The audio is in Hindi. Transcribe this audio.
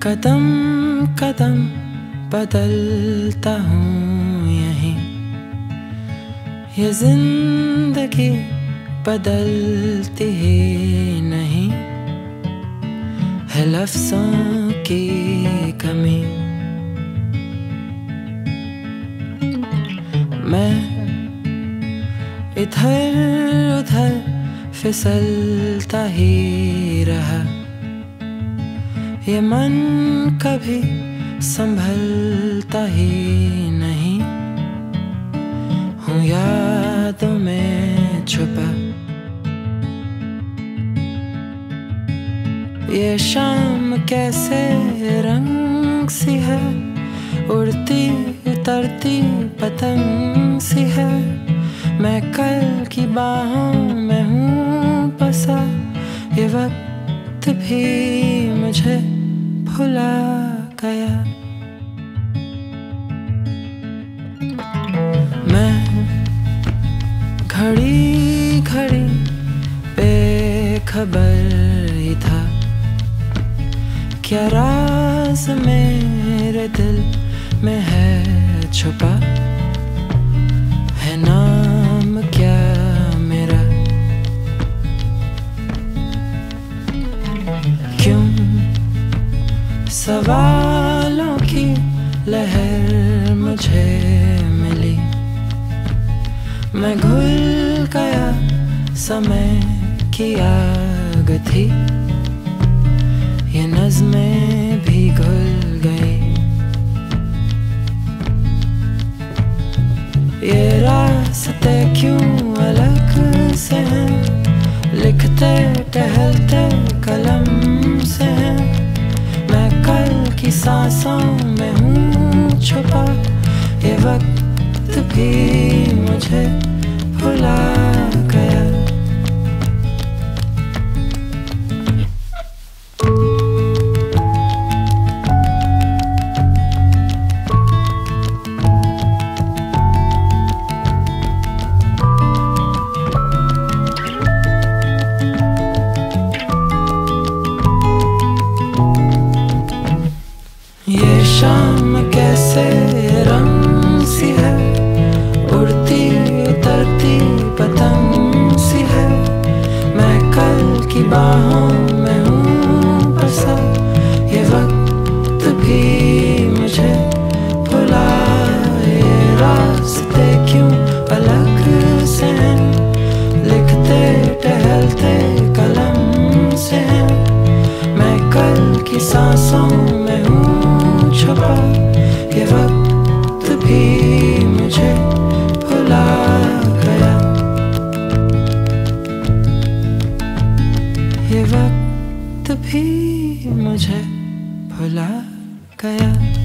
कदम कदम बदलता हूँ यहीं, ये जिंदगी बदलती ही नहीं है लफ्ज़ों की कमी। मैं इधर उधर फिसलता ही रहा, ये मन कभी संभलता ही नहीं, हूँ यादों में छुपा। ये शाम कैसे रंग सी है, उड़ती उतरती पतंग सी है। मैं कल की बाहों में हूँ बसा, ये वक्त भी मुझे भुला गया। मैं घड़ी घड़ी बेखबर ही था, क्या राज मेरे दिल में है छुपा। है नाम क्या मेरा, क्यों सवालों की लहर मुझे मिली। मैं घुल गया, समय की आग थी, ये नज़्में भी घुल गई। ये रास्ते क्यों अलग से हैं, लिखते टहलते कलम से हैं। मैं कल की सांसों में हूँ छुपा, ये वक्त भी मुझे भुला गया। ये शाम कैसे रंग सी है, उड़ती उतरती पतंग सी है। मैं कल की बाहों में हूँ बसा, ये वक्त भी मुझे भुला। ये रास्ते क्यों अलग से हैं, लिखते टहलते कलम से हैं। मैं कल की सांसों में हूँ छुपा, ये वक्त भी मुझे भुला गया। ये वक्त भी मुझे भुला गया।